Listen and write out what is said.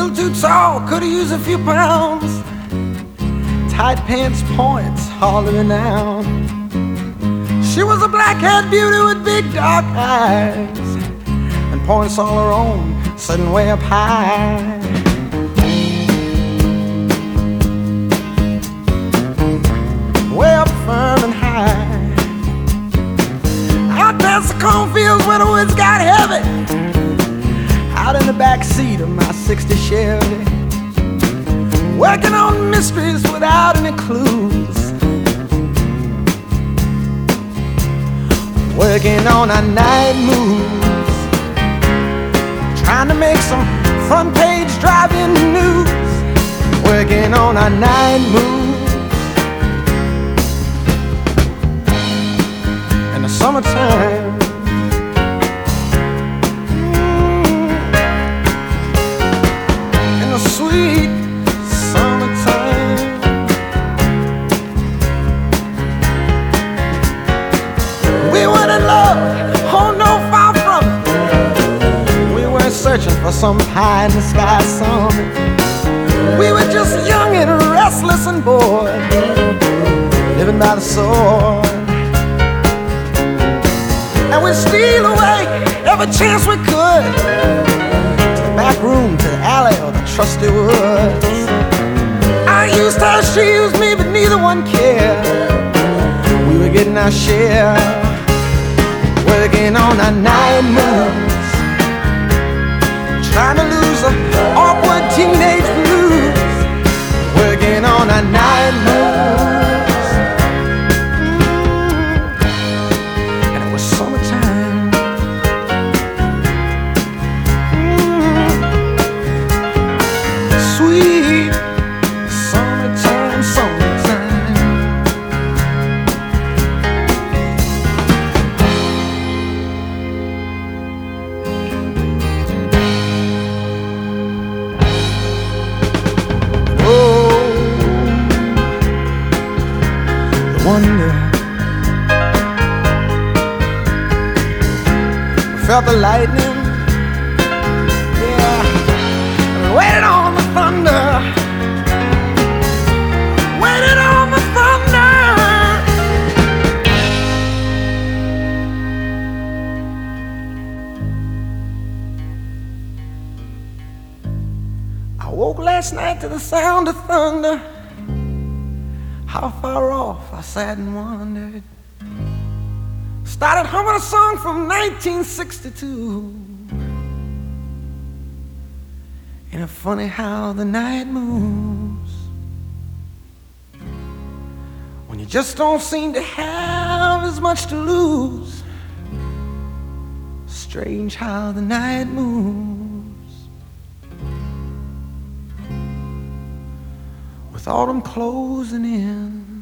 little too tall, could've used a few pounds. Tight pants points, hardly renowned. She was a black-haired beauty with big dark eyes, and points all her own, sitting way up high. Way up firm and high. Out past the cornfields where the woods got heavy, out in the back seat of my '60 Chevy, working on mysteries without any clues, working on our night moves, trying to make some front page driving news, working on our night moves. In the summertime, in the sweet summertime, we weren't in love, oh no, far from it. We weren't searching for some pie in the sky summit. We were just young and restless and bored, living by the sword. And we'd steal away every chance we could, to the back room, to the alley, or the trusty woods. I used her, she used me, but neither one cared. We were getting our share, working on our night moves, trying to lose the awkward teenage blues, working on our night moves. And it was summertime. Sweet summertime, summertime. Oh, the wonder. We felt the lightning, yeah, and we waited on the thunder, waited on the thunder. I woke last night to the sound of thunder. How far off I sat and wondered. Started humming a song from 1962. Ain't it funny how the night moves, when you just don't seem to have as much to lose. Strange how the night moves, with autumn closing in.